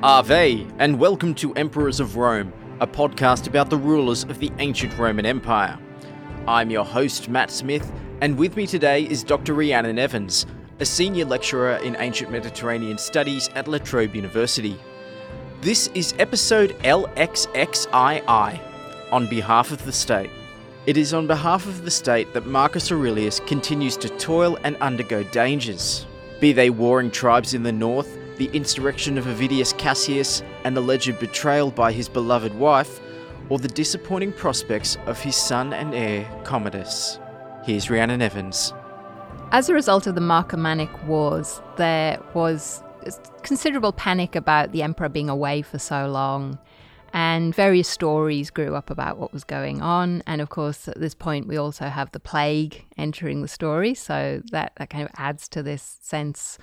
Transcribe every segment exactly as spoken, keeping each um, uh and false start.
Ave, and welcome to Emperors of Rome, a podcast about the rulers of the ancient Roman Empire. I'm your host, Matt Smith, and with me today is Doctor Rhiannon Evans, a senior lecturer in ancient Mediterranean studies at La Trobe University. This is episode L X X I I, On Behalf of the State. It is on behalf of the state that Marcus Aurelius continues to toil and undergo dangers, be they warring tribes in the north, the insurrection of Avidius Cassius, an alleged betrayal by his beloved wife, or the disappointing prospects of his son and heir, Commodus. Here's Rhiannon Evans. As a result of the Marcomannic Wars, there was considerable panic about the emperor being away for so long, and various stories grew up about what was going on. And of course, at this point, we also have the plague entering the story, so that, that kind of adds to this sense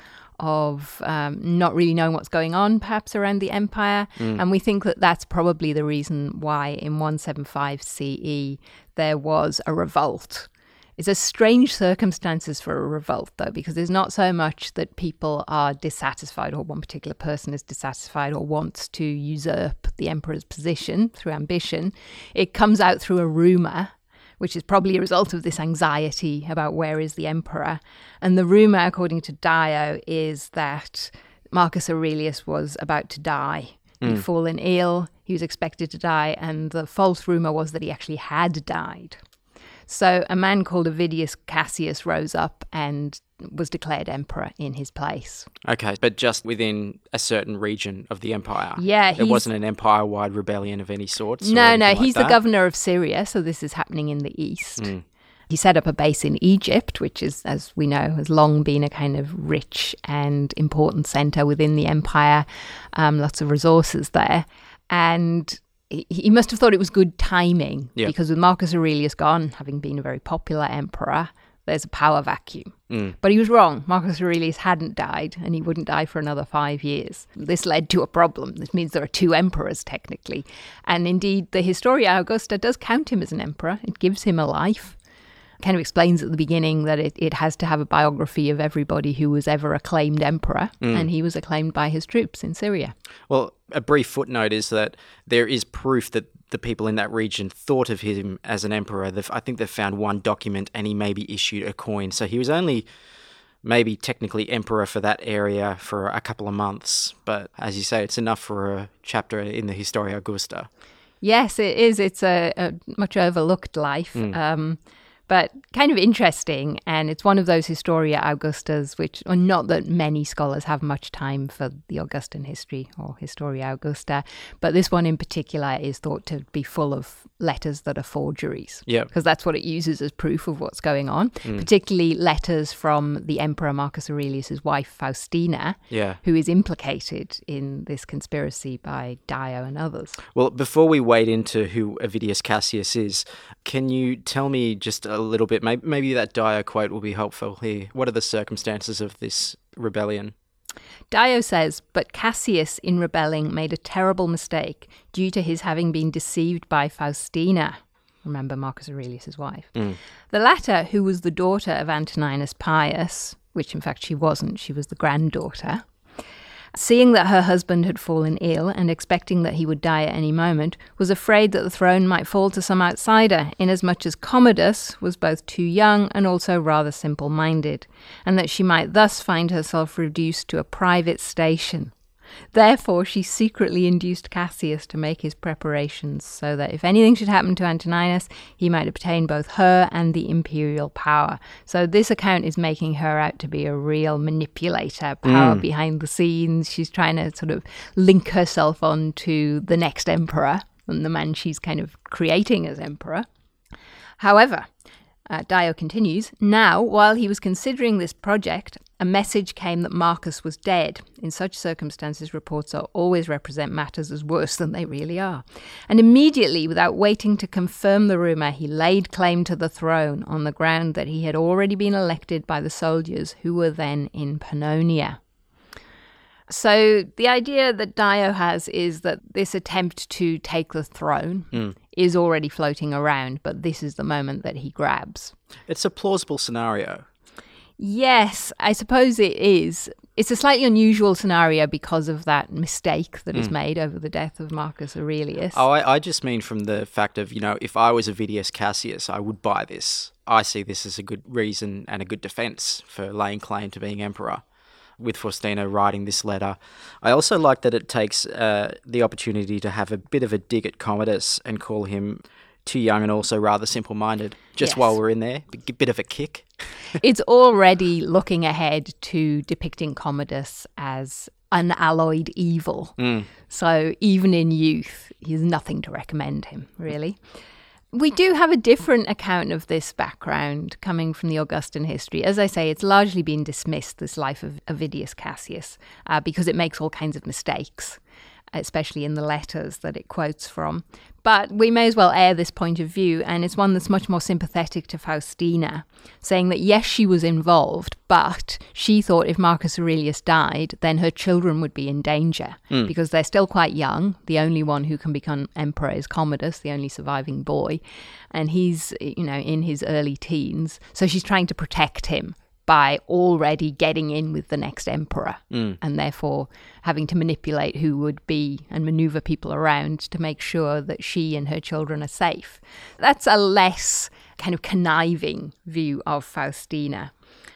of um, not really knowing what's going on, perhaps, around the empire. Mm. And we think that that's probably the reason why in one seventy-five C E there was a revolt. It's a strange circumstances for a revolt, though, because there's not so much that people are dissatisfied or one particular person is dissatisfied or wants to usurp the emperor's position through ambition. It comes out through a rumour, which is probably a result of this anxiety about where is the emperor. And the rumour, according to Dio, is that Marcus Aurelius was about to die. Mm. He'd fallen ill, he was expected to die, and the false rumour was that he actually had died. So a man called Avidius Cassius rose up and was declared emperor in his place. Okay, but just within a certain region of the empire. Yeah. It wasn't an empire-wide rebellion of any sort? No, no, he's like the governor of Syria, so this is happening in the east. Mm. He set up a base in Egypt, which is, as we know, has long been a kind of rich and important centre within the empire, um, lots of resources there. And he must have thought it was good timing, yeah. because with Marcus Aurelius gone, having been a very popular emperor, there's a power vacuum. Mm. But he was wrong. Marcus Aurelius hadn't died, and he wouldn't die for another five years. This led to a problem. This means there are two emperors, technically. And indeed, the Historia Augusta does count him as an emperor. It gives him a life. Kind of explains at the beginning that it, it has to have a biography of everybody who was ever acclaimed emperor, mm. and he was acclaimed by his troops in Syria. Well, a brief footnote is that there is proof that the people in that region thought of him as an emperor. They've, I think they've found one document and he maybe issued a coin. So he was only maybe technically emperor for that area for a couple of months. But as you say, it's enough for a chapter in the Historia Augusta. Yes, it is. It's a, a much overlooked life. Mm. Um But kind of interesting, and it's one of those Historia Augustas, which, well, not that many scholars have much time for the Augustan history or Historia Augusta, but this one in particular is thought to be full of letters that are forgeries. Yeah. Because that's what it uses as proof of what's going on, mm. particularly letters from the Emperor Marcus Aurelius' wife, Faustina, yeah. who is implicated in this conspiracy by Dio and others. Well, before we wade into who Avidius Cassius is, can you tell me just a little bit, maybe, maybe that Dio quote will be helpful here. What are the circumstances of this rebellion? Dio says, but Cassius in rebelling made a terrible mistake due to his having been deceived by Faustina. Remember Marcus Aurelius' wife. Mm. The latter, who was the daughter of Antoninus Pius, which in fact she wasn't, she was the granddaughter, seeing that her husband had fallen ill and expecting that he would die at any moment, was afraid that the throne might fall to some outsider, inasmuch as Commodus was both too young and also rather simple-minded, and that she might thus find herself reduced to a private station. Therefore, she secretly induced Cassius to make his preparations so that if anything should happen to Antoninus, he might obtain both her and the imperial power. So this account is making her out to be a real manipulator, power mm. behind the scenes. She's trying to sort of link herself on to the next emperor and the man she's kind of creating as emperor. However, Uh, Dio continues, now, while he was considering this project, a message came that Marcus was dead. In such circumstances, reports are always represent matters as worse than they really are. And immediately, without waiting to confirm the rumour, he laid claim to the throne on the ground that he had already been elected by the soldiers who were then in Pannonia. So the idea that Dio has is that this attempt to take the throne mm. is already floating around, but this is the moment that he grabs. It's a plausible scenario. Yes, I suppose it is. It's a slightly unusual scenario because of that mistake that mm. is made over the death of Marcus Aurelius. Oh, I, I just mean from the fact of, you know, if I was Avidius Cassius, I would buy this. I see this as a good reason and a good defence for laying claim to being emperor, with Faustina writing this letter. I also like that it takes uh, the opportunity to have a bit of a dig at Commodus and call him too young and also rather simple-minded, just yes. while we're in there. A bit of a kick. It's already looking ahead to depicting Commodus as unalloyed evil. Mm. So even in youth, he's nothing to recommend him, really. We do have a different account of this background coming from the Augustan history. As I say, it's largely been dismissed, this life of Avidius Cassius, uh, because it makes all kinds of mistakes, especially in the letters that it quotes from. But we may as well air this point of view, and it's one that's much more sympathetic to Faustina, saying that yes, she was involved, but she thought if Marcus Aurelius died, then her children would be in danger, mm. because they're still quite young. The only one who can become emperor is Commodus, the only surviving boy, and he's, you know, in his early teens. So she's trying to protect him by already getting in with the next emperor mm. and therefore having to manipulate who would be and maneuver people around to make sure that she and her children are safe. That's a less kind of conniving view of Faustina.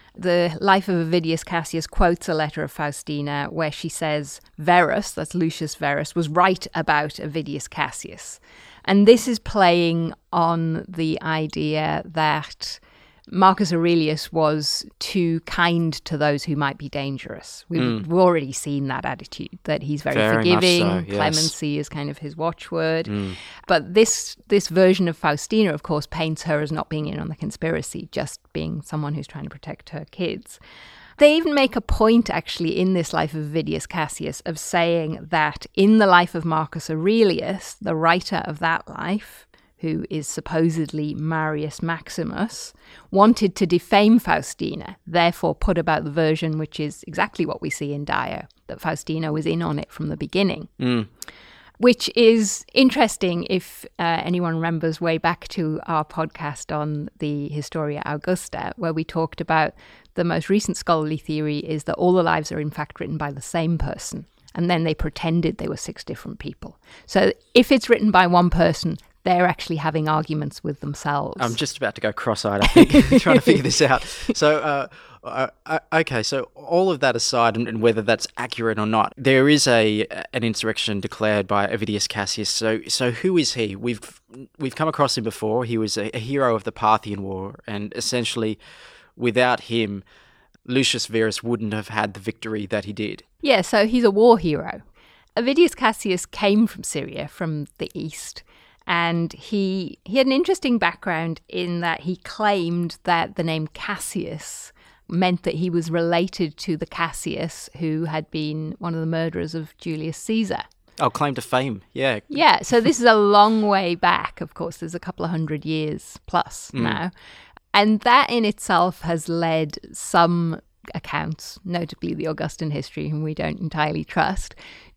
The Life of Avidius Cassius quotes a letter of Faustina where she says Verus, that's Lucius Verus, was right about Avidius Cassius. And this is playing on the idea that Marcus Aurelius was too kind to those who might be dangerous. We've, mm. we've already seen that attitude, that he's very, very forgiving. So, yes. Clemency is kind of his watchword. Mm. But this this version of Faustina, of course, paints her as not being in on the conspiracy, just being someone who's trying to protect her kids. They even make a point, actually, in this Life of Avidius Cassius of saying that in the life of Marcus Aurelius, the writer of that life, who is supposedly Marius Maximus, wanted to defame Faustina, therefore put about the version which is exactly what we see in Dio, that Faustina was in on it from the beginning. Mm. Which is interesting if uh, anyone remembers way back to our podcast on the Historia Augusta, where we talked about the most recent scholarly theory is that all the lives are in fact written by the same person, and then they pretended they were six different people. So if it's written by one person, they're actually having arguments with themselves. I'm just about to go cross-eyed, I think, trying to figure this out. So, uh, uh, uh, okay, so all of that aside, and, and whether that's accurate or not, there is a an insurrection declared by Avidius Cassius. So, so who is he? We've we've come across him before. He was a, a hero of the Parthian War, and essentially, without him, Lucius Verus wouldn't have had the victory that he did. Yeah, so he's a war hero. Avidius Cassius came from Syria, from the east. And he he had an interesting background in that he claimed that the name Cassius meant that he was related to the Cassius who had been one of the murderers of Julius Caesar. Oh, claim to fame, yeah. Yeah, so this is a long way back, of course. There's a couple of hundred years plus mm. now. And that in itself has led some accounts, notably the Augustan history, whom we don't entirely trust,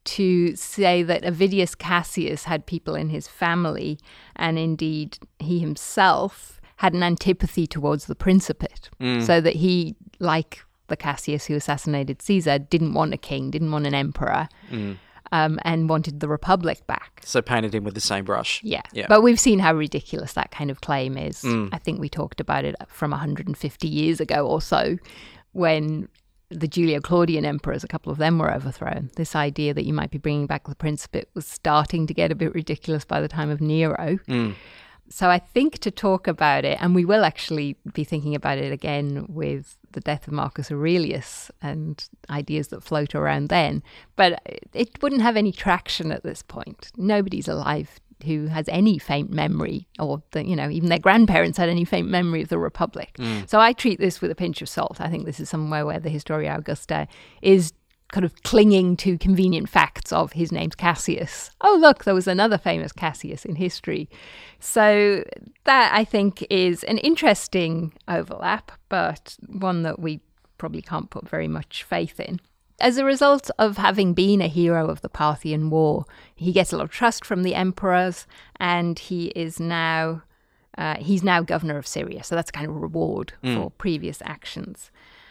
to say that Avidius Cassius had people in his family, and indeed he himself had an antipathy towards the Principate, mm. so that he, like the Cassius who assassinated Caesar, didn't want a king, didn't want an emperor, mm. um, and wanted the Republic back. So painted him with the same brush. Yeah. yeah. But we've seen how ridiculous that kind of claim is. Mm. I think we talked about it from one hundred fifty years ago or so, when the Julio-Claudian emperors, a couple of them were overthrown. This idea that you might be bringing back the Principate was starting to get a bit ridiculous by the time of Nero. Mm. So I think to talk about it, and we will actually be thinking about it again with the death of Marcus Aurelius and ideas that float around then, but it wouldn't have any traction at this point. Nobody's alive who has any faint memory, or the, you know, even their grandparents had any faint memory of the Republic. Mm. So I treat this with a pinch of salt. I think this is somewhere where the Historia Augusta is kind of clinging to convenient facts of his name's Cassius. Oh, look, there was another famous Cassius in history. So that, I think, is an interesting overlap, but one that we probably can't put very much faith in. As a result of having been a hero of the Parthian War, he gets a lot of trust from the emperors, and he is now uh, he's now governor of Syria. So that's kind of a reward mm. for previous actions.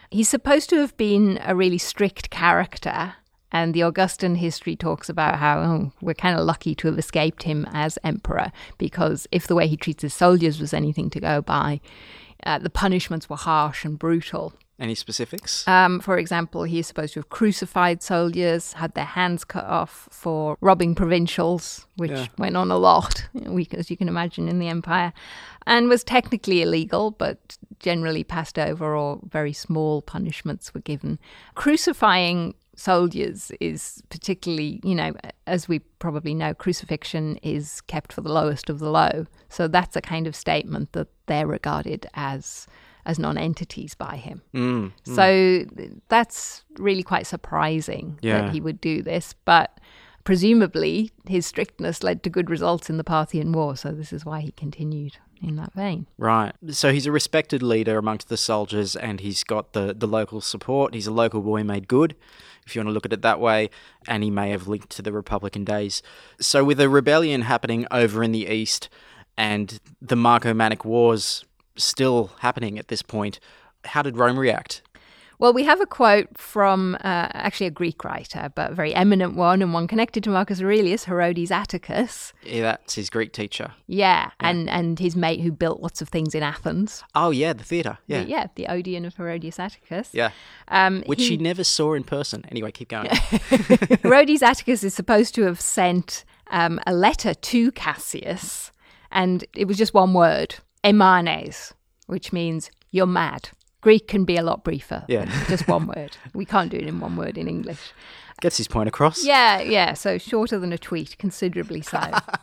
He's supposed to have been a really strict character, and the Augustan history talks about how oh, we're kind of lucky to have escaped him as emperor, because if the way he treats his soldiers was anything to go by, uh, the punishments were harsh and brutal. Any specifics? Um, for example, he is supposed to have crucified soldiers, had their hands cut off for robbing provincials, which yeah. went on a lot, as you can imagine, in the empire, and was technically illegal, but generally passed over, or very small punishments were given. Crucifying soldiers is particularly, you know, as we probably know, crucifixion is kept for the lowest of the low. So that's a kind of statement that they're regarded as as non-entities by him. Mm, mm. So that's really quite surprising yeah. that he would do this. But presumably his strictness led to good results in the Parthian War. So this is why he continued in that vein. Right. So he's a respected leader amongst the soldiers, and he's got the, the local support. He's a local boy made good, if you want to look at it that way, and he may have linked to the Republican days. So with a rebellion happening over in the east and the Marcomannic Wars still happening at this point, how did Rome react? Well, we have a quote from uh, actually a Greek writer, but a very eminent one, and one connected to Marcus Aurelius, Herodes Atticus. Yeah, that's his Greek teacher. Yeah, yeah. and and his mate who built lots of things in Athens. Oh, yeah, the theatre. Yeah, the, yeah, the Odeon of Herodes Atticus. Yeah, um, which he, he never saw in person. Anyway, keep going. Herodes Atticus is supposed to have sent um, a letter to Cassius, and it was just one word, emanes, which means you're mad. Greek can be a lot briefer. Yeah. Just one word. We can't do it in one word in English. Gets his point across. Yeah, yeah. So shorter than a tweet, considerably so.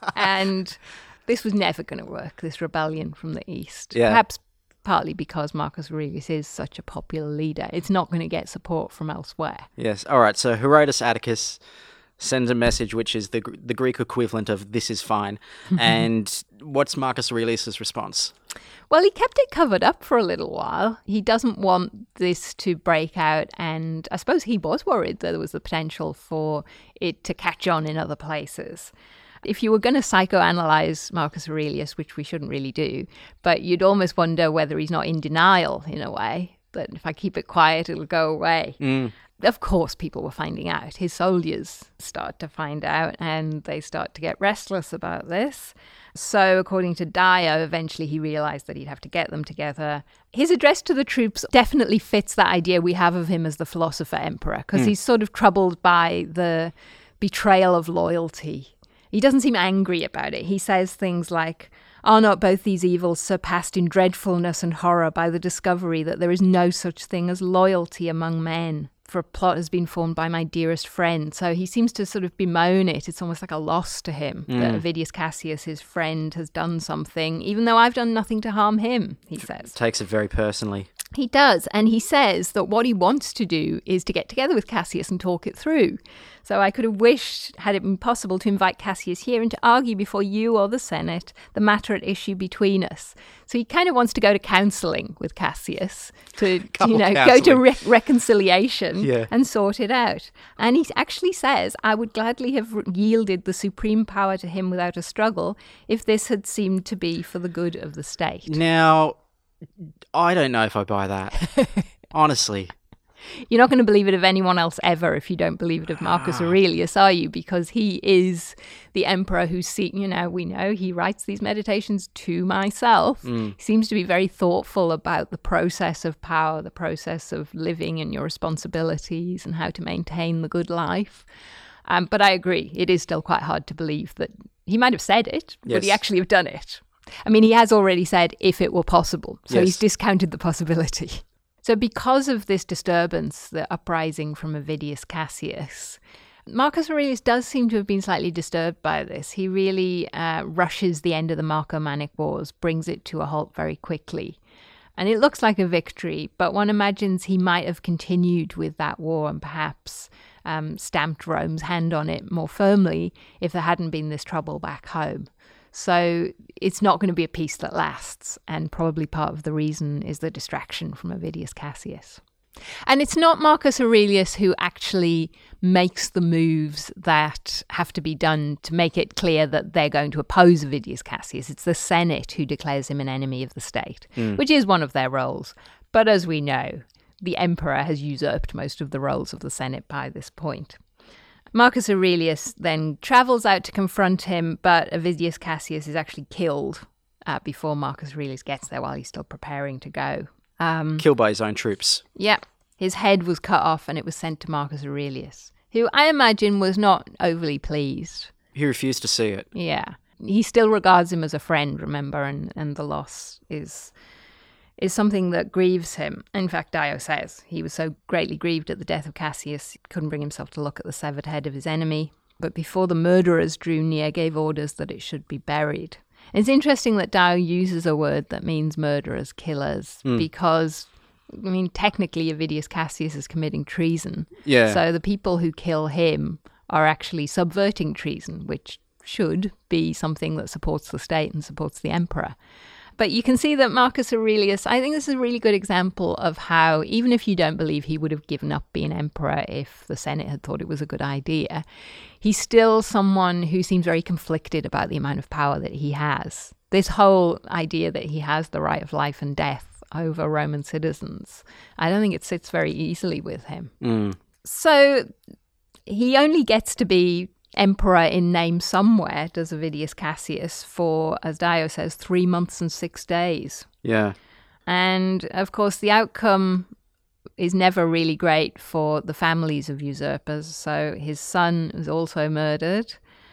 And this was never going to work, this rebellion from the east. Yeah. Perhaps partly because Marcus Aurelius is such a popular leader. It's not going to get support from elsewhere. Yes. All right. So Herodes Atticus sends a message which is the the Greek equivalent of "this is fine." And what's Marcus Aurelius' response? Well, he kept it covered up for a little while. He doesn't want this to break out, and I suppose he was worried that there was the potential for it to catch on in other places. If you were going to psychoanalyze Marcus Aurelius, which we shouldn't really do, but you'd almost wonder whether he's not in denial in a way, that if I keep it quiet, it'll go away. Mm. Of course, people were finding out. His soldiers start to find out, and they start to get restless about this. So, according to Dio, eventually he realized that he'd have to get them together. His address to the troops definitely fits that idea we have of him as the philosopher emperor, because mm. he's sort of troubled by the betrayal of loyalty. He doesn't seem angry about it. He says things like, "Are not both these evils surpassed in dreadfulness and horror by the discovery that there is no such thing as loyalty among men? For a plot has been formed by my dearest friend." So he seems to sort of bemoan it. It's almost like a loss to him mm. that Avidius Cassius, his friend, has done something, even though I've done nothing to harm him, he says. Takes it very personally. He does, and he says that what he wants to do is to get together with Cassius and talk it through. So I could have wished, had it been possible, to invite Cassius here and to argue before you or the Senate the matter at issue between us. So he kind of wants to go to counselling with Cassius, to, to you know, go to re- reconciliation yeah. and sort it out. And he actually says, I would gladly have yielded the supreme power to him without a struggle if this had seemed to be for the good of the state. Now, I don't know if I buy that. Honestly. You're not going to believe it of anyone else ever if you don't believe it of Marcus Aurelius, are you? Because he is the emperor who, see, you know, we know he writes these meditations to myself. Mm. He seems to be very thoughtful about the process of power, the process of living and your responsibilities and how to maintain the good life. Um, but I agree, it is still quite hard to believe that he might have said it, yes. but he actually have done it. I mean, he has already said, if it were possible. So yes. he's discounted the possibility. So because of this disturbance, the uprising from Avidius Cassius, Marcus Aurelius does seem to have been slightly disturbed by this. He really uh, rushes the end of the Marcomannic Wars, brings it to a halt very quickly. And it looks like a victory, but one imagines he might have continued with that war and perhaps um, stamped Rome's hand on it more firmly if there hadn't been this trouble back home. So it's not going to be a peace that lasts, and probably part of the reason is the distraction from Avidius Cassius. And it's not Marcus Aurelius who actually makes the moves that have to be done to make it clear that they're going to oppose Avidius Cassius. It's the Senate who declares him an enemy of the state, mm. which is one of their roles. But as we know, the emperor has usurped most of the roles of the Senate by this point. Marcus Aurelius then travels out to confront him, but Avidius Cassius is actually killed uh, before Marcus Aurelius gets there while he's still preparing to go. Um, Killed by his own troops. Yeah. His head was cut off and it was sent to Marcus Aurelius, who I imagine was not overly pleased. He refused to see it. Yeah. He still regards him as a friend, remember, and, and the loss is is something that grieves him. In fact, Dio says he was so greatly grieved at the death of Cassius, he couldn't bring himself to look at the severed head of his enemy. But before the murderers drew near, gave orders that it should be buried. It's interesting that Dio uses a word that means murderers, killers, mm. because, I mean, technically Avidius Cassius is committing treason. Yeah. So the people who kill him are actually subverting treason, which should be something that supports the state and supports the emperor. But you can see that Marcus Aurelius, I think this is a really good example of how, even if you don't believe he would have given up being emperor if the Senate had thought it was a good idea, he's still someone who seems very conflicted about the amount of power that he has. This whole idea that he has the right of life and death over Roman citizens, I don't think it sits very easily with him. Mm. So he only gets to be emperor in name somewhere, does Avidius Cassius, for, as Dio says, three months and six days. Yeah. And, of course, the outcome is never really great for the families of usurpers. So his son is also murdered,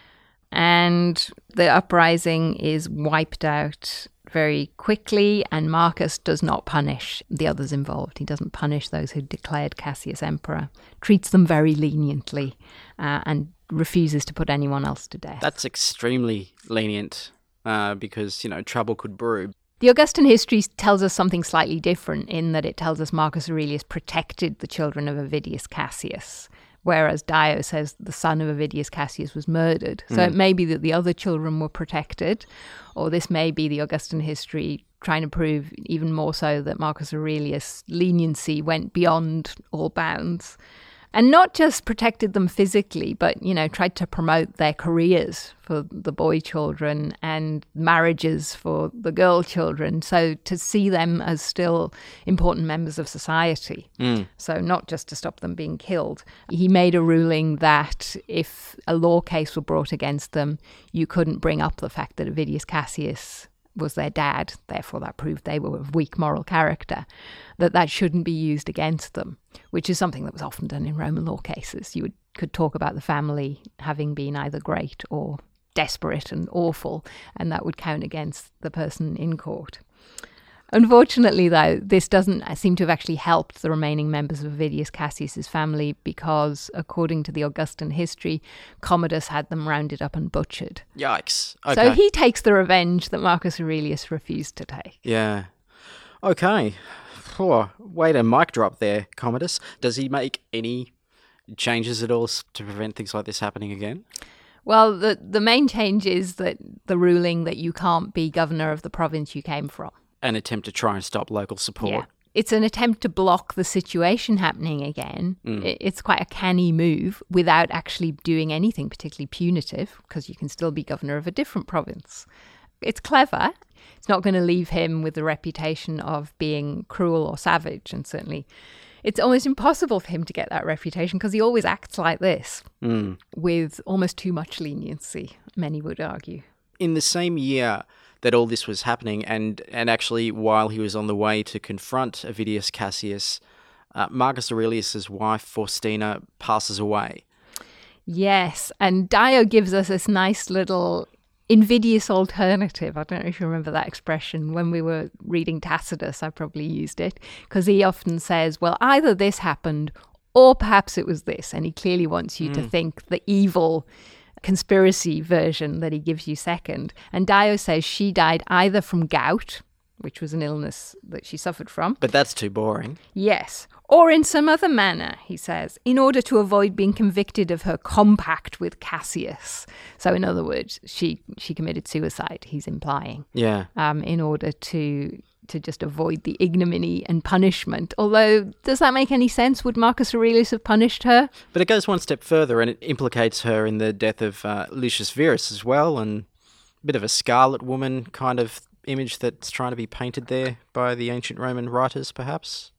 and the uprising is wiped out very quickly, and Marcus does not punish the others involved. He doesn't punish those who declared Cassius emperor, treats them very leniently, uh, and refuses to put anyone else to death. That's extremely lenient uh, because, you know, trouble could brew. The Augustan history tells us something slightly different in that it tells us Marcus Aurelius protected the children of Avidius Cassius, whereas Dio says the son of Avidius Cassius was murdered. So mm. it may be that the other children were protected, or this may be the Augustan history trying to prove even more so that Marcus Aurelius' leniency went beyond all bounds. And not just protected them physically, but, you know, tried to promote their careers for the boy children and marriages for the girl children. So to see them as still important members of society. Mm. So not just to stop them being killed. He made a ruling that if a law case were brought against them, you couldn't bring up the fact that Avidius Cassius was their dad, therefore that proved they were of weak moral character, that that shouldn't be used against them, which is something that was often done in Roman law cases. You would, could talk about the family having been either great or desperate and awful, and that would count against the person in court. Unfortunately, though, this doesn't seem to have actually helped the remaining members of Avidius Cassius's family because, according to the Augustan history, Commodus had them rounded up and butchered. Yikes. Okay. So he takes the revenge that Marcus Aurelius refused to take. Yeah. Okay. Oh, wait a mic drop there, Commodus. Does he make any changes at all to prevent things like this happening again? Well, the, the main change is that the ruling that you can't be governor of the province you came from. An attempt to try and stop local support. Yeah. It's an attempt to block the situation happening again. Mm. It's quite a canny move without actually doing anything particularly punitive, because you can still be governor of a different province. It's clever. It's not going to leave him with the reputation of being cruel or savage, and certainly it's almost impossible for him to get that reputation because he always acts like this, mm. with almost too much leniency, many would argue. In the same year that all this was happening, and, and actually while he was on the way to confront Avidius Cassius, uh, Marcus Aurelius' wife, Faustina, passes away. Yes, and Dio gives us this nice little invidious alternative. I don't know if you remember that expression. When we were reading Tacitus, I probably used it, because he often says, well, either this happened or perhaps it was this, and he clearly wants you mm. to think the evil conspiracy version that he gives you second. And Dio says she died either from gout, which was an illness that she suffered from. But that's too boring. Yes. Or in some other manner, he says, in order to avoid being convicted of her compact with Cassius. So in other words, she, she committed suicide, he's implying. Yeah. Um, in order to to just avoid the ignominy and punishment. Although, does that make any sense? Would Marcus Aurelius have punished her? But it goes one step further, and it implicates her in the death of uh, Lucius Verus as well, and a bit of a scarlet woman kind of image that's trying to be painted there by the ancient Roman writers, perhaps?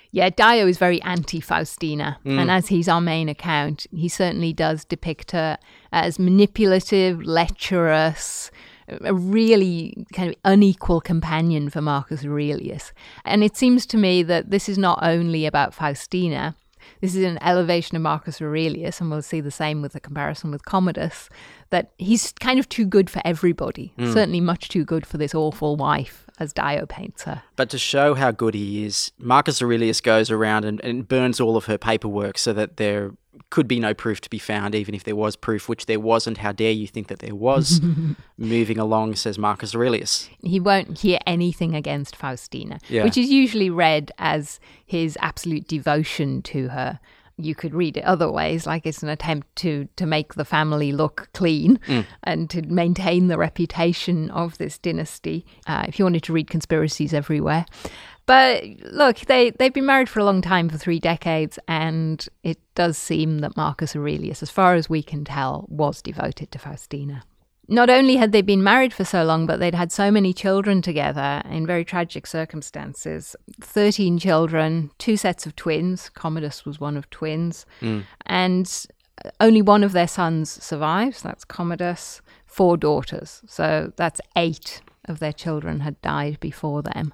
Yeah, Dio is very anti-Faustina, Mm. and as he's our main account, he certainly does depict her as manipulative, lecherous, a really kind of unequal companion for Marcus Aurelius. And it seems to me that this is not only about Faustina. This is an elevation of Marcus Aurelius, and we'll see the same with the comparison with Commodus, that he's kind of too good for everybody, Mm. certainly much too good for this awful wife, as Dio paints her. But to show how good he is, Marcus Aurelius goes around and, and burns all of her paperwork so that there could be no proof to be found, even if there was proof, which there wasn't. How dare you think that there was? Moving along, says Marcus Aurelius. He won't hear anything against Faustina, Yeah. which is usually read as his absolute devotion to her. You could read it other ways, like it's an attempt to, to make the family look clean Mm. and to maintain the reputation of this dynasty, uh, if you wanted to read conspiracies everywhere. But look, they, they've been married for a long time, for three decades, and it does seem that Marcus Aurelius, as far as we can tell, was devoted to Faustina. Not only had they been married for so long, but they'd had so many children together in very tragic circumstances. thirteen children, two sets of twins. Commodus was one of twins. Mm. And only one of their sons survives. That's Commodus. Four daughters. So that's eight of their children had died before them.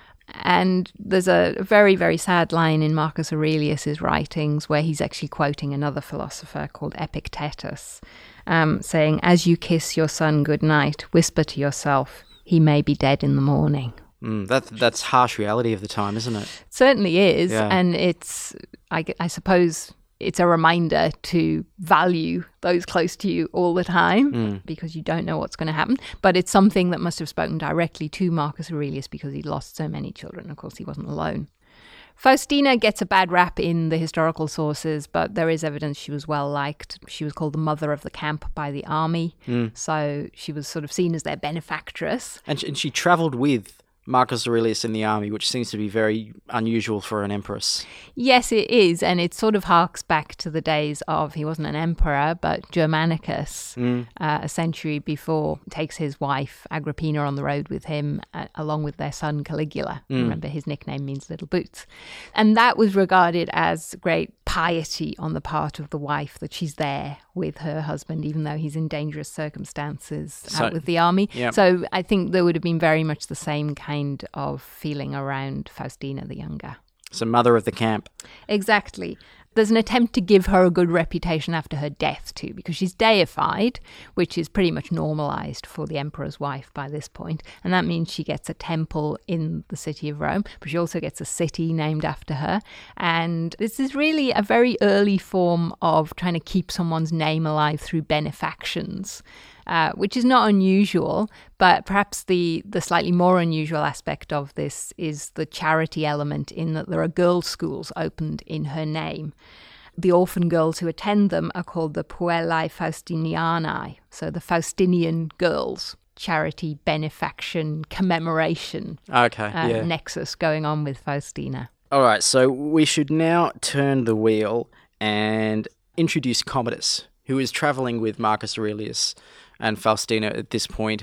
And there's a very, very sad line in Marcus Aurelius's writings where he's actually quoting another philosopher called Epictetus, um, saying, "As you kiss your son good night, whisper to yourself, he may be dead in the morning." Mm, that, that's harsh reality of the time, isn't it? It certainly is. Yeah. And it's, I, I suppose, it's a reminder to value those close to you all the time Mm. because you don't know what's going to happen. But it's something that must have spoken directly to Marcus Aurelius because he'd lost so many children. Of course, he wasn't alone. Faustina gets a bad rap in the historical sources, but there is evidence she was well liked. She was called the mother of the camp by the army. Mm. So she was sort of seen as their benefactress. And, and she travelled with Marcus Aurelius in the army, which seems to be very unusual for an empress. Yes, it is, and it sort of harks back to the days of, he wasn't an emperor, but Germanicus, Mm. uh, a century before, takes his wife Agrippina on the road with him, uh, along with their son Caligula. Mm. Remember, his nickname means little boots. And that was regarded as great piety on the part of the wife, that she's there with her husband, even though he's in dangerous circumstances So- out with the army. Yep. So I think there would have been very much the same kind of feeling around Faustina the Younger. So mother of the camp. Exactly. There's an attempt to give her a good reputation after her death too, because she's deified, which is pretty much normalized for the emperor's wife by this point. And that means she gets a temple in the city of Rome, but she also gets a city named after her. And this is really a very early form of trying to keep someone's name alive through benefactions. Uh, which is not unusual, but perhaps the, the slightly more unusual aspect of this is the charity element, in that there are girls' schools opened in her name. The orphan girls who attend them are called the Puellae Faustinianae, so the Faustinian girls. Charity, benefaction, commemoration Okay, uh, yeah. nexus going on with Faustina. All right, so we should now turn the wheel and introduce Commodus, who is travelling with Marcus Aurelius and Faustina at this point.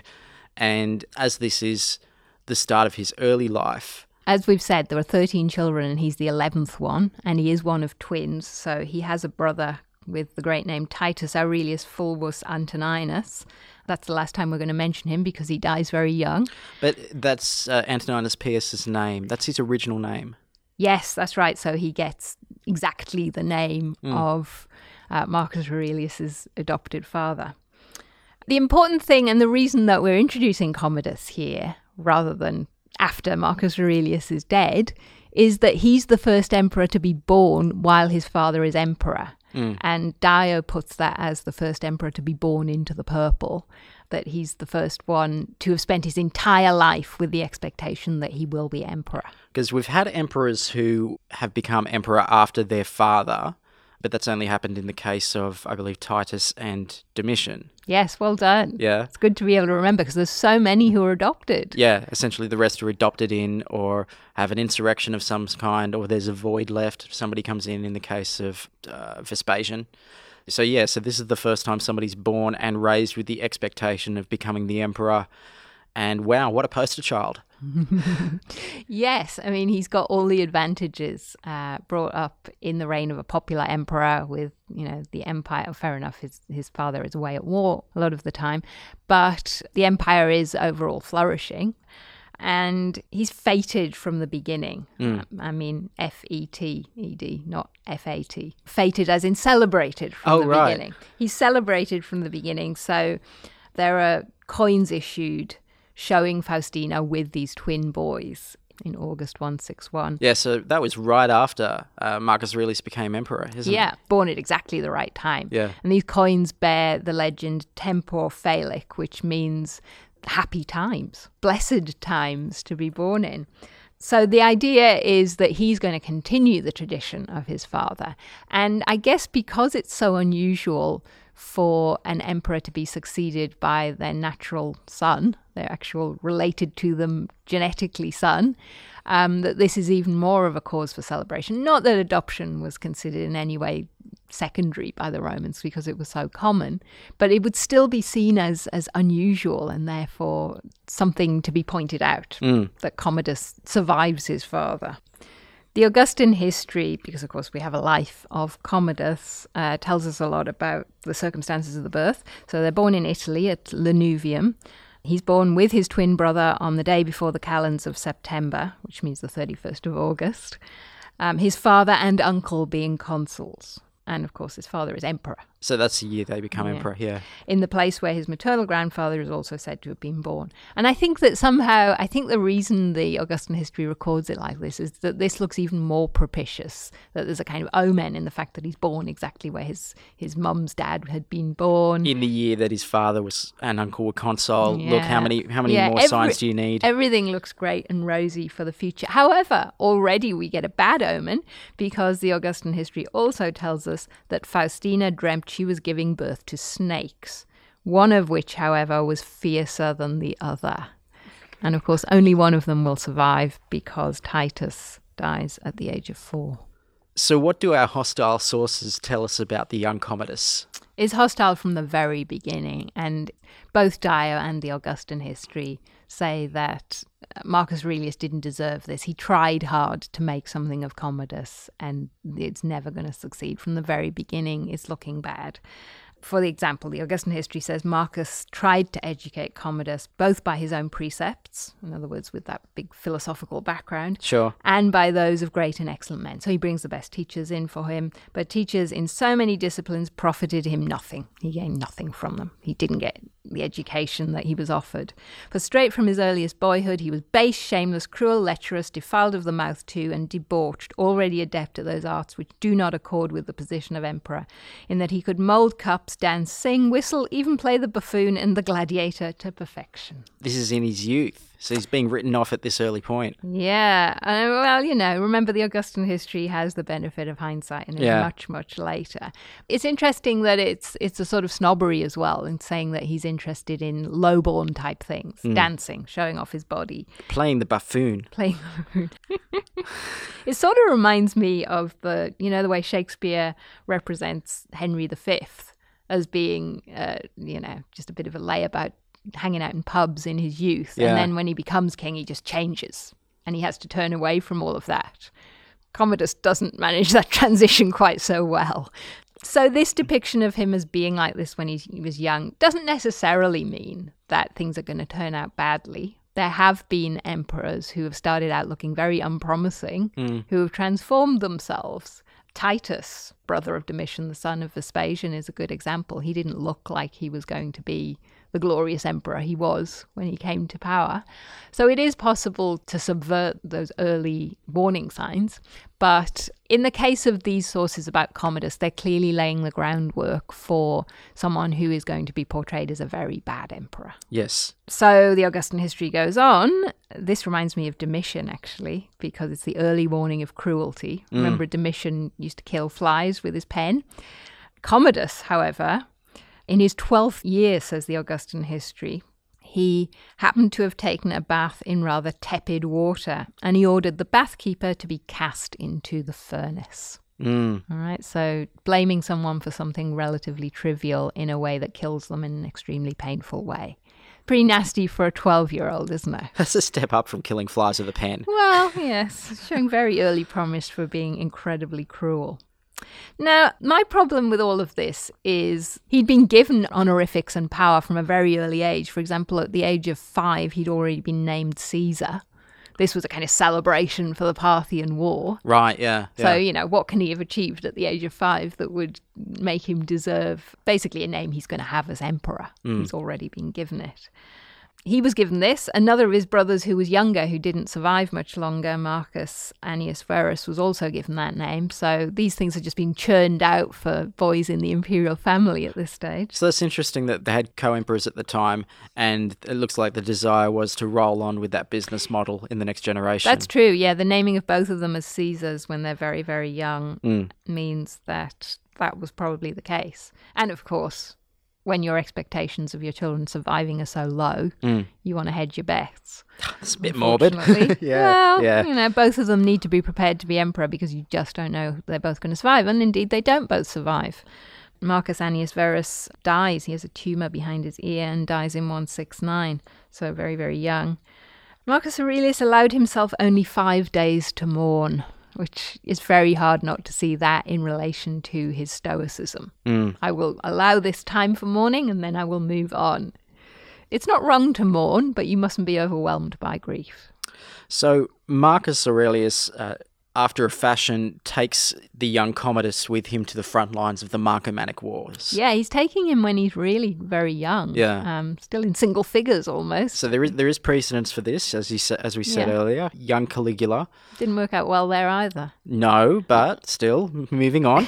And as this is the start of his early life, As we've said, there are thirteen children and he's the eleventh one, and he is one of twins, so he has a brother with the great name Titus Aurelius Fulvus Antoninus. That's the last time we're going to mention him because he dies very young. but that's uh, Antoninus Pius's name. That's his original name. Yes, that's right. So he gets exactly the name Mm. of uh, Marcus Aurelius's adopted father. The important thing, and the reason that we're introducing Commodus here, rather than after Marcus Aurelius is dead, is that he's the first emperor to be born while his father is emperor. Mm. And Dio puts that as the first emperor to be born into the purple, that he's the first one to have spent his entire life with the expectation that he will be emperor. Because we've had emperors who have become emperor after their father, but that's only happened in the case of, I believe, Titus and Domitian. Yes, well done. Yeah. It's good to be able to remember because there's so many who are adopted. Yeah, essentially the rest are adopted in or have an insurrection of some kind, or there's a void left. Somebody comes in in the case of uh, Vespasian. So yeah, so this is the first time somebody's born and raised with the expectation of becoming the emperor. And wow, what a poster child. Yes, I mean, he's got all the advantages, uh, brought up in the reign of a popular emperor with, you know, the empire. Fair enough, his, his father is away at war a lot of the time, but the empire is overall flourishing. And he's fated from the beginning. Mm. Um, I mean, F E T E D, not F A T. Fated as in celebrated from oh, the right. beginning. He's celebrated from the beginning. So there are coins issued showing Faustina with these twin boys in August one sixty-one. Yeah, so that was right after uh, Marcus Aurelius became emperor, isn't it? Yeah, born at exactly the right time. Yeah. And these coins bear the legend Tempor Felic, which means happy times, blessed times to be born in. So the idea is that he's going to continue the tradition of his father. And I guess because it's so unusual for an emperor to be succeeded by their natural son, their actual related to them genetically son, um, that this is even more of a cause for celebration. Not that adoption was considered in any way secondary by the Romans because it was so common, but it would still be seen as as unusual and therefore something to be pointed out, mm. that Commodus survives his father. The Augustan history, because of course we have a life of Commodus, uh, tells us a lot about the circumstances of the birth. So they're born in Italy at Lanuvium. He's born with his twin brother on the day before the calends of September, which means the thirty-first of August. Um, his father and uncle being consuls. And, of course, his father is emperor. So that's the year they become Yeah. emperor, yeah. In the place where his maternal grandfather is also said to have been born. And I think that somehow, I think the reason the Augustan history records it like this is that this looks even more propitious, that there's a kind of omen in the fact that he's born exactly where his, his mum's dad had been born. In the year that his father was and uncle were consul. Yeah. Look, how many how many Yeah, more every- signs do you need? Everything looks great and rosy for the future. However, already we get a bad omen because the Augustan history also tells us that Faustina dreamt she was giving birth to snakes, one of which, however, was fiercer than the other. And of course, only one of them will survive because Titus dies at the age of four. So what do our hostile sources tell us about the young Commodus? Is hostile from the very beginning, and both Dio and the Augustan history say that Marcus Aurelius didn't deserve this. He tried hard to make something of Commodus, and it's never going to succeed. From the very beginning, it's looking bad. For the example, the Augustan history says Marcus tried to educate Commodus both by his own precepts, in other words, with that big philosophical background, Sure. and by those of great and excellent men. So he brings the best teachers in for him, but teachers in so many disciplines profited him nothing. He gained nothing from them. He didn't get the education that he was offered. For straight from his earliest boyhood, he was base, shameless, cruel, lecherous, defiled of the mouth too, and debauched, already adept at those arts which do not accord with the position of emperor, in that he could mould cups, dance, sing, whistle, even play the buffoon and the gladiator to perfection. This is in his youth, so he's being written off at this early point. Yeah, uh, well, you know, remember the Augustan history has the benefit of hindsight and it's Yeah. much, much later. It's interesting that it's it's a sort of snobbery as well in saying that he's interested in lowborn type things, dancing, showing off his body, Playing the buffoon. playing the buffoon. It sort of reminds me of the, you know, the way Shakespeare represents Henry the Fifth as being, uh, you know, just a bit of a layabout, hanging out in pubs in his youth. Yeah. And then when he becomes king, he just changes and he has to turn away from all of that. Commodus doesn't manage that transition quite so well. So this depiction of him as being like this when he was young doesn't necessarily mean that things are going to turn out badly. There have been emperors who have started out looking very unpromising, Mm. who have transformed themselves. Titus, brother of Domitian, the son of Vespasian, is a good example. He didn't look like he was going to be the glorious emperor he was when he came to power. So it is possible to subvert those early warning signs. But in the case of these sources about Commodus, they're clearly laying the groundwork for someone who is going to be portrayed as a very bad emperor. Yes. So the Augustan history goes on. This reminds me of Domitian, actually, because it's the early warning of cruelty. Mm. Remember, Domitian used to kill flies with his pen. Commodus, however, in his twelfth year, says the Augustan history, he happened to have taken a bath in rather tepid water, and he ordered the bathkeeper to be cast into the furnace. Mm. All right, so blaming someone for something relatively trivial in a way that kills them in an extremely painful way. Pretty nasty for a twelve-year-old, isn't it? That's a step up from killing flies with a pen. Well, yes, showing very early promise for being incredibly cruel. Now, my problem with all of this is he'd been given honorifics and power from a very early age. For example, at the age of five, he'd already been named Caesar. This was a kind of celebration for the Parthian War. Right, yeah. So, yeah. you know, what can he have achieved at the age of five that would make him deserve basically a name he's going to have as emperor? Mm. He's already been given it. He was given this. Another of his brothers who was younger, who didn't survive much longer, Marcus Annius Verus, was also given that name. So these things have just been churned out for boys in the imperial family at this stage. So that's interesting that they had co-emperors at the time, and it looks like the desire was to roll on with that business model in the next generation. That's true, yeah. The naming of both of them as Caesars when they're very, very young mm. means that that was probably the case. And of course, when your expectations of your children surviving are so low, mm. you want to hedge your bets. It's a bit morbid. yeah, well, yeah. You know, both of them need to be prepared to be emperor because you just don't know they're both going to survive. And indeed, they don't both survive. Marcus Annius Verus dies. He has a tumour behind his ear and dies in one sixty-nine, so very, very young. Marcus Aurelius allowed himself only five days to mourn, which is very hard not to see that in relation to his stoicism. Mm. I will allow this time for mourning and then I will move on. It's not wrong to mourn, but you mustn't be overwhelmed by grief. So Marcus Aurelius, uh, after a fashion, takes the young Commodus with him to the front lines of the Marcomannic Wars. Yeah, he's taking him when he's really very young. Yeah. Um, still in single figures almost. So there is there is precedence for this, as you sa- as we said yeah. earlier. Young Caligula. Didn't work out well there either. No, but still, moving on.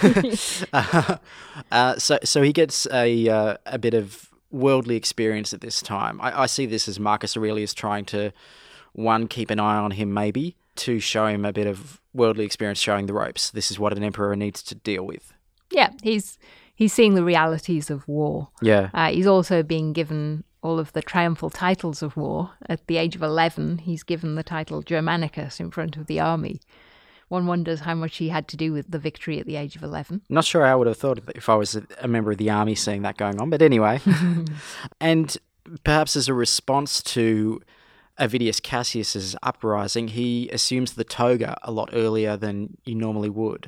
uh, uh, so so he gets a uh, a bit of worldly experience at this time. I, I see this as Marcus Aurelius trying to, one, keep an eye on him maybe, to show him a bit of worldly experience, showing the ropes. This is what an emperor needs to deal with. Yeah, he's he's seeing the realities of war. Yeah. Uh, he's also being given all of the triumphal titles of war. At the age of eleven, he's given the title Germanicus in front of the army. One wonders how much he had to do with the victory at the age of eleven. Not sure I would have thought if I was a member of the army seeing that going on, but anyway. And perhaps as a response to Avidius Cassius's uprising, he assumes the toga a lot earlier than you normally would.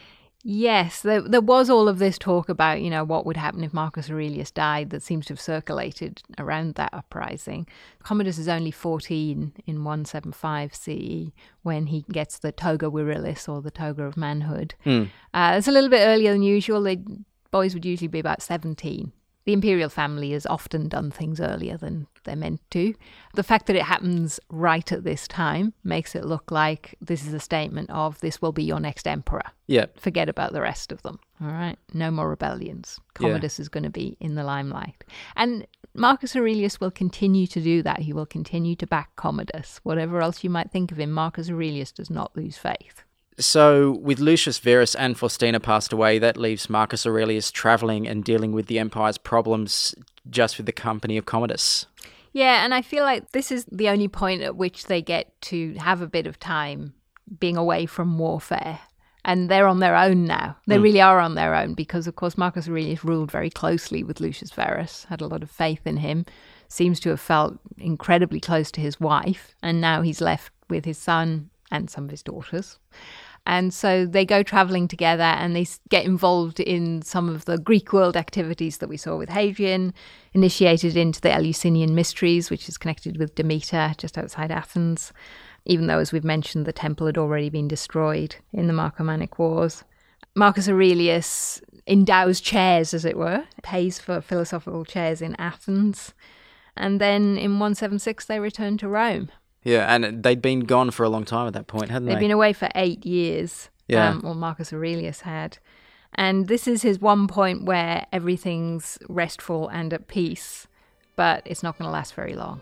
Yes, there, there was all of this talk about, you know, what would happen if Marcus Aurelius died that seems to have circulated around that uprising. Commodus is only fourteen in one seventy-five C E when he gets the toga virilis, or the toga of manhood. Mm. Uh, it's a little bit earlier than usual. They, boys would usually be about seventeen. The imperial family has often done things earlier than they're meant to. The fact that it happens right at this time makes it look like this is a statement of this will be your next emperor. Yeah. Forget about the rest of them. All right. No more rebellions. Commodus yeah. is going to be in the limelight. And Marcus Aurelius will continue to do that. He will continue to back Commodus. Whatever else you might think of him, Marcus Aurelius does not lose faith. So, with Lucius Verus and Faustina passed away, that leaves Marcus Aurelius travelling and dealing with the empire's problems just with the company of Commodus. Yeah, and I feel like this is the only point at which they get to have a bit of time being away from warfare. And they're on their own now. They mm. really are on their own because, of course, Marcus Aurelius ruled very closely with Lucius Verus, had a lot of faith in him, seems to have felt incredibly close to his wife, and now he's left with his son and some of his daughters. And so they go travelling together and they get involved in some of the Greek world activities that we saw with Hadrian, initiated into the Eleusinian Mysteries, which is connected with Demeter just outside Athens, even though, as we've mentioned, the temple had already been destroyed in the Marcomannic Wars. Marcus Aurelius endows chairs, as it were, pays for philosophical chairs in Athens. And then in one seventy-six, they return to Rome. Yeah, and they'd been gone for a long time at that point, hadn't they? They'd been away for eight years. Yeah. Um, well, Marcus Aurelius had. And this is his one point where everything's restful and at peace, but it's not going to last very long.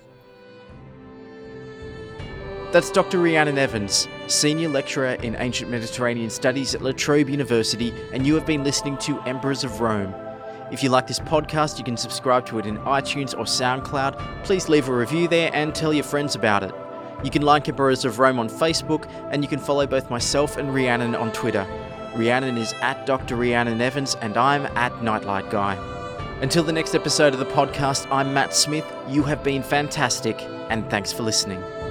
That's Doctor Rhiannon Evans, Senior Lecturer in Ancient Mediterranean Studies at La Trobe University, and you have been listening to Emperors of Rome. If you like this podcast, you can subscribe to it in iTunes or SoundCloud. Please leave a review there and tell your friends about it. You can like Emperors of Rome on Facebook, and you can follow both myself and Rhiannon on Twitter. Rhiannon is at Doctor Rhiannon Evans, and I'm at Nightlight Guy. Until the next episode of the podcast, I'm Matt Smith. You have been fantastic, and thanks for listening.